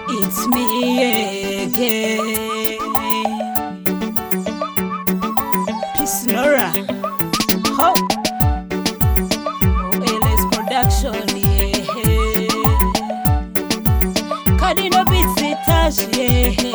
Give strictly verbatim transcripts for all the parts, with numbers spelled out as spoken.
It's me again. Peace Nora. Ho. O L S production, yeah. Kadino beats itash, yeah.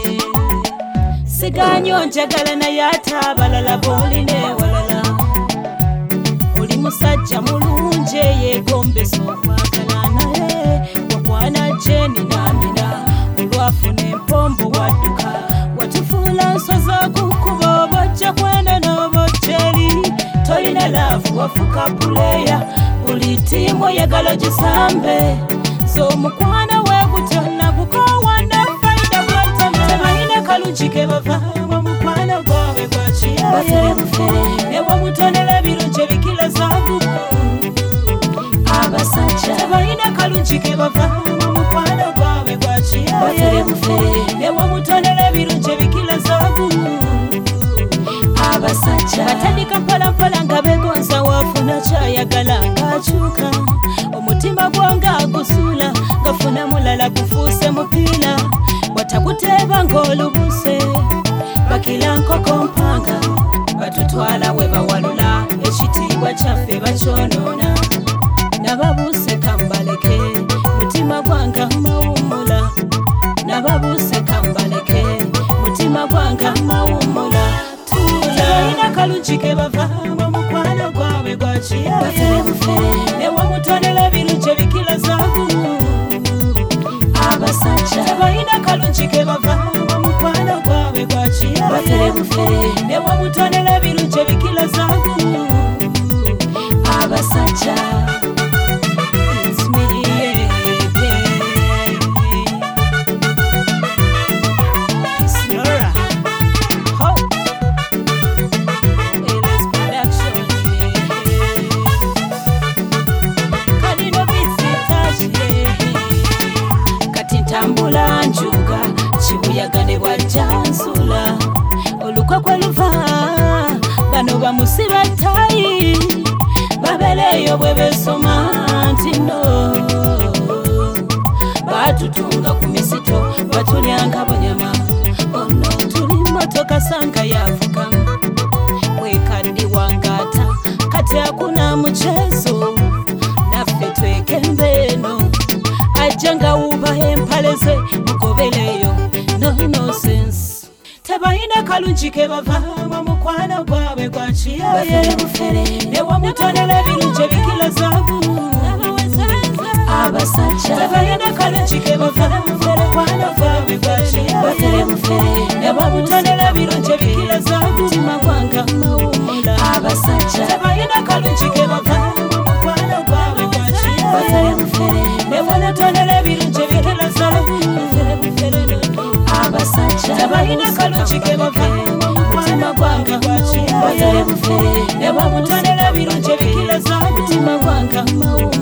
Siganyo njagala na yata balala boline walala. Oli musajja mulunje yegombe sokwagala naye wakwana jeni namina olwafuna empombo wadduka watufula nsoza kukuba obojja kwenda n'obojjeri tolina laavu wafuka puleya buli tiimu oyagala gisambe z'omukwana wegutyo nagukowa nafayida bwatama tebalina kalungi ke bavaamu omukwano gwabwe gwakiyaye ne wamutonera ebirungi ebikila zaabu abasajja tebalina kalungi ke bavaamu omukwano gwabwe gwakiyaye ne wamutonera ebirungi ebikila zaabu abasajja batandika mpolampala nga begonza wafuna kyayagala ng'akyuka omutima gwange agusula ngafuna mulala gufuuse mupiira watakuteeba ng'olubuse bakira nkoko mpanga batutwala we bawalula ekitiibwa kyaffe bakyonoona nababuuse kambaleke mutima gwange mawummula nababuuse kambaleke mutima gwange mawummula tuulina kalungi ke bavaamu omukwano gwabwe gwakiyaye ne wamutonera ebirungi ebikila zaabu abasajja tebalina kalungi ke bavaamu omukwano gwabwe gwakiyaye ne wamutonera ebirungi ebikila zaabu abasajja. It's me again. Peace Nora. Ho. O L S production, yeah. Kadino beats itash, yeah. Kati ntambula njuga kibuyaga ne bwajja nsula oluko kwe luva bano bamusiba ttayi babeleyo bwe besoma nti no batutunga ku misito batulyanga bunyama ono tuli motoka sanka yavukamu wekaddiwangata kati akuna muchezo naffe twekembe eno ajja nga wuba empale ze mugobeleyo no nonsense tebalina kalungi ke bavaamu omukwano gwabwe gwakiyaye ne wamutonera ebirungi ebikila zaabu abasajja tebalina kalungi ke bavaamu omukwano gwabwe gwakiyaye ne wamutonera ebirungi ebikila zaabu mutima gwange mawummula abasajja tebalina kalungi ke bavaamu omukwano gwabwe gwakiyaye ne wamutonera ebirungi ebikila zaabu abasajja tebalina kalungi ke bavaamu omutima gwange gwakiyaye ne wamutonera ebirungi ebikila zaabu mutima gwange mawummula